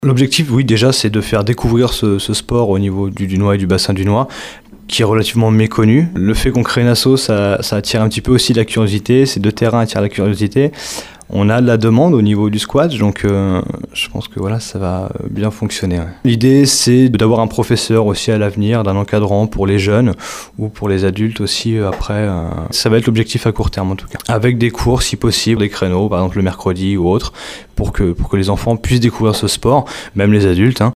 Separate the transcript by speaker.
Speaker 1: L'objectif, oui, déjà, c'est de faire découvrir ce sport au niveau du Dunois et du bassin dunois, qui est relativement méconnu. Le fait qu'on crée une asso, ça attire un petit peu aussi la curiosité. Ces deux terrains attirent la curiosité. On a de la demande au niveau du squash, donc je pense que voilà, ça va bien fonctionner. Ouais. L'idée, c'est d'avoir un professeur aussi à l'avenir, d'un encadrant pour les jeunes ou pour les adultes aussi après. Ça va être l'objectif à court terme en tout cas. Avec des cours si possible, des créneaux, par exemple le mercredi ou autre, pour que les enfants puissent découvrir ce sport, même les adultes, hein.